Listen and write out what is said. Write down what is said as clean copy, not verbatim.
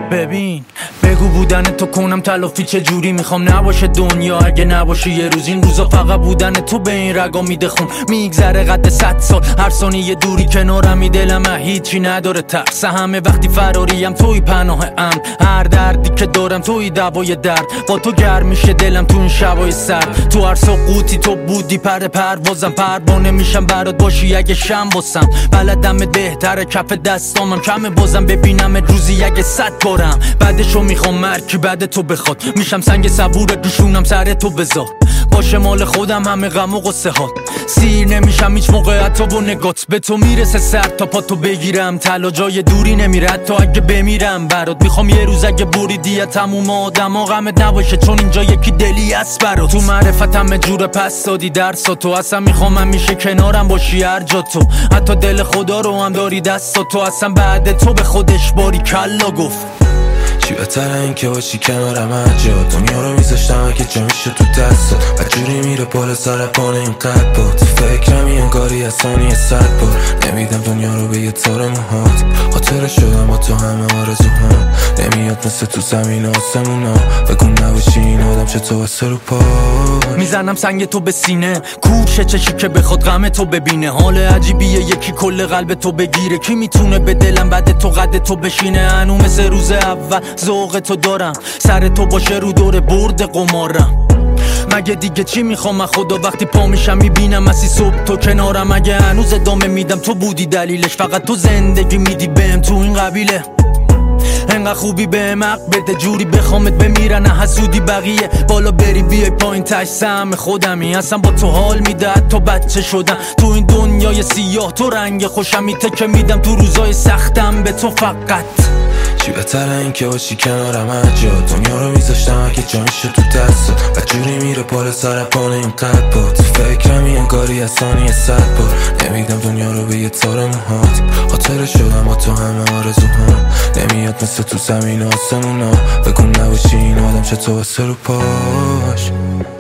ببین بگو بودن تو کنم تلافی چه جوری میخوام نباشه دنیا اگه نباشه یه روز. این روزا فقط بودن تو به این رگا میده خون، میگذره قد 100 سال هر ثانیه دوری کنارمی، دلم هیچی نداره ترس همه وقتی فراریم توی پناه امن، هر دردی که دارم توی دوای درد، با تو گرم میشه دلم تو این شبای سرد، تو هر سقوطی تو بودی پر پروازم، پروانه میشم برات باشی اگه شم باسم، بلدم بهتره کف دستامم کمه بازم ببینم روزی اگه 100 بارم، بعدشو میخوام مرکی بعد تو بخواد، میشم سنگ صبور دوشونم سر تو بذار، باشه مال خودم همه غم و قصه ها، سیر نمیشم هیچ موقع حتی با نگات، به تو میرسه سر تا پا تو بگیرم، طلا جای دوری نمیره حتی اگه بمیرم برات، میخوام یه روز اگه بریدی تموم آدما غمت نباشه چون اینجا یکی دلی است برات، تو معرفت همه جور پس دادی درسا تو، اصلا میخوام همیشه کنارم باشی هر جا تو، حتی دل خدا رو هم داری دستا تو، اصلا بعد تو به خودش باری کلا گفت. چی بهتره این که باشی کنارم هر جا، دنیا رو میذاشتم اگه جا میشه تو دستات، و جوری میره بالا سر پانه این قد با، تو فکرم یه کاری از ثانیه 100 بار، نمیدم دنیا رو به یه تار موهات، خاطر شدم با تو همه آرزوهام، نمیاد مثل تو زمین آسمونا، بگو نباشی این آدم چطور واسه رو پا، میزنم سنگ تو به سینه، کوشه چشی که بخواد غم تو ببینه، حال عجیبیه یکی کل قلب تو بگیره، کی میتونه به دلم بعد تو قد تو بشینه، هنو مثل روز اول ذوق تو دارم، سر تو باشه رو دور برد قمارم، مگه دیگه چی میخوام خدا، وقتی پا میشم میبینم مسی صبح تو کنارم، اگه هنوز ادامه میدم تو بودی دلیلش، فقط تو زندگی میدی بهم تو این قبیله، انقدر خوبی بهم حق بده جوری بخوامت بمیرن حسودی بقیه، بالا بری بیای پایین تش سهم خودمی، اصلا با تو حال میده حتی بچه شدم، تو این دنیای سیاه تو رنگ خوشمی، تکه میدم تو روزای سختم به تو فقط. چی بهتره این که باشی کنارم هر جا، دنیا رو میذاشتم اگه جا میشه تو دستات، و جوری میره بالا سر پانه این قد با، تو فکرم یه کاری از ثانیه 100 بار، نمیدم دنیا رو به یه تار موهات، خاطر شدم با تو همه آرزوهام، نمیاد مثل تو زمین آسمونا، بگو نباشی این آدم چطور واسه رو پاش.